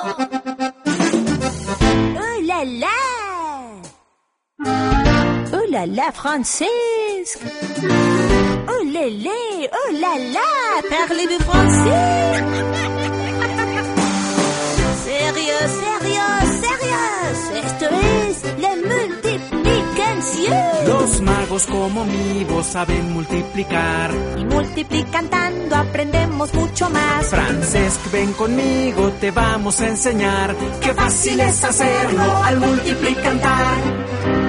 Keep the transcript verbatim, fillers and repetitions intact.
Oh là là! Oh là là, Francesque! Oh lélé! Oh là là! Parlez-vous français? Sérieux, sérieux, sérieux! Esto es la multiplicación. Los magos como mi voz saben multiplicar. Y multiplicando aprendemos mucho más. Francesc, ven conmigo, te vamos a enseñar. Qué fácil es hacerlo al multiplicar.